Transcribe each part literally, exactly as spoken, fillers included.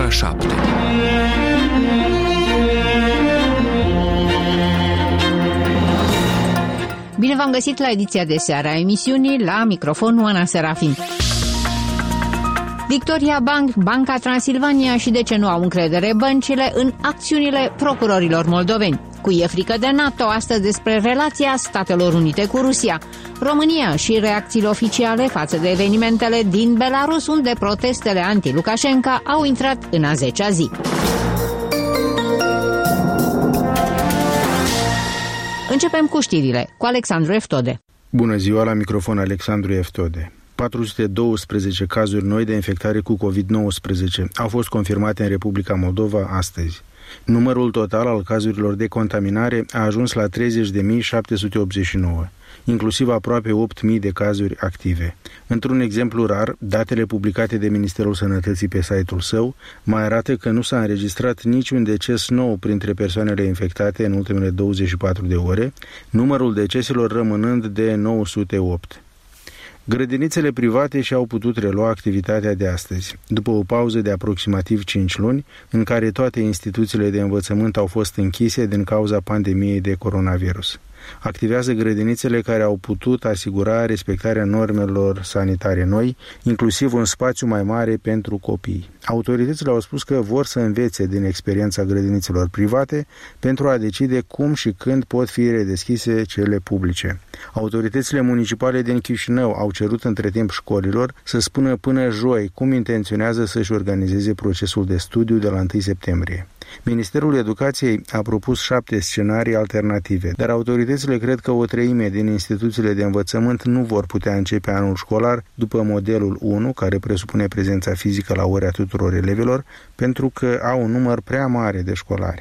ora șapte. Bine v-am găsit la ediția de seară a emisiunii, la microfon Oana Serafin. Victoria Bank, Banca Transilvania și de ce nu au încredere băncile în acțiunile procurorilor moldoveni. Cui e frică de NATO, astăzi despre relația Statelor Unite cu Rusia. România și reacțiile oficiale față de evenimentele din Belarus, unde protestele anti-Lukashenko au intrat în a zecea zi. Începem cu știrile, cu Alexandru Eftode. Bună ziua, la microfon Alexandru Eftode. patru sute douăsprezece cazuri noi de infectare cu covid nouăsprezece au fost confirmate în Republica Moldova astăzi. Numărul total al cazurilor de contaminare a ajuns la treizeci de mii șapte sute optzeci și nouă, inclusiv aproape opt mii de cazuri active. Într-un exemplu rar, datele publicate de Ministerul Sănătății pe site-ul său mai arată că nu s-a înregistrat niciun deces nou printre persoanele infectate în ultimele douăzeci și patru de ore, numărul deceselor rămânând de nouă sute opt. Grădinițele private și-au putut relua activitatea de astăzi, după o pauză de aproximativ cinci luni, în care toate instituțiile de învățământ au fost închise din cauza pandemiei de coronavirus. Activează grădinițele care au putut asigura respectarea normelor sanitare noi, inclusiv un spațiu mai mare pentru copii. Autoritățile au spus că vor să învețe din experiența grădinițelor private pentru a decide cum și când pot fi redeschise cele publice. Autoritățile municipale din Chișinău au cerut între timp școlilor să spună până joi cum intenționează să-și organizeze procesul de studiu de la întâi septembrie. Ministerul Educației a propus șapte scenarii alternative, dar autoritățile cred că o treime din instituțiile de învățământ nu vor putea începe anul școlar după modelul unu, care presupune prezența fizică la ore a tuturor elevilor, pentru că au un număr prea mare de școlari.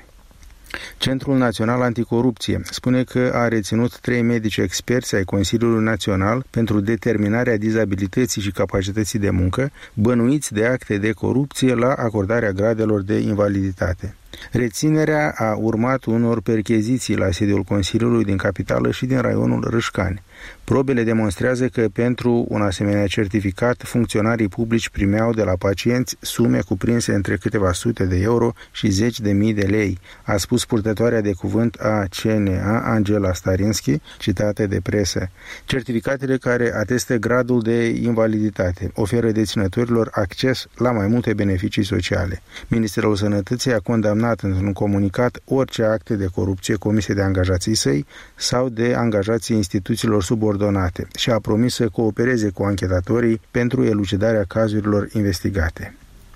Centrul Național Anticorupție spune că a reținut trei medici experți ai Consiliului Național pentru determinarea dizabilității și capacității de muncă, bănuiți de acte de corupție la acordarea gradelor de invaliditate. Reținerea a urmat unor percheziții la sediul Consiliului din capitală și din raionul Râșcani. Probele demonstrează că pentru un asemenea certificat, funcționarii publici primeau de la pacienți sume cuprinse între câteva sute de euro și zeci de mii de lei, a spus purtătoarea de cuvânt a C N A, Angela Starinski, citată de presă. Certificatele care atestă gradul de invaliditate oferă deținătorilor acces la mai multe beneficii sociale. Ministerul Sănătății a condamnat într-un comunicat orice acte de corupție comise de angajații săi sau de angajații instituțiilor subordonate și a promis să coopereze cu anchetatorii pentru elucidarea cazurilor investigate.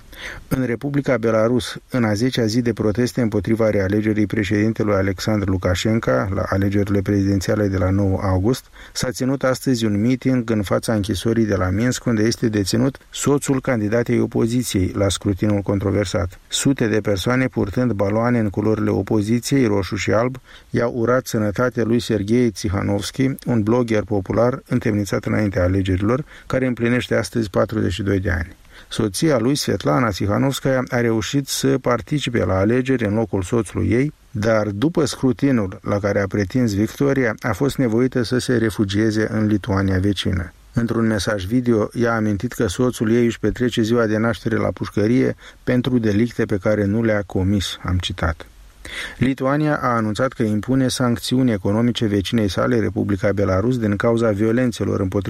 În Republica Belarus, în a zecea zi de proteste împotriva realegerii președintelui Alexandru Lukashenko la alegerile prezidențiale de la nouă august, s-a ținut astăzi un meeting în fața închisorii de la Minsk, unde este deținut soțul candidatei opoziției la scrutinul controversat. Sute de persoane purtând baloane în culorile opoziției, roșu și alb, i-au urat sănătatea lui Serghei Tsihanovski, un blogger popular întemnițat înaintea alegerilor, care împlinește astăzi patruzeci și doi de ani. Soția lui, Svetlana Tsihanovskaya, a reușit să participe la alegeri în locul soțului ei, dar după scrutinul la care a pretins victoria, a fost nevoită să se refugieze în Lituania vecină. Într-un mesaj video, i-a amintit că soțul ei își petrece ziua de naștere la pușcărie pentru delicte pe care nu le-a comis, am citat. Lituania a anunțat că impune sancțiuni economice vecinei sale, Republica Belarus, din cauza violențelor împotriva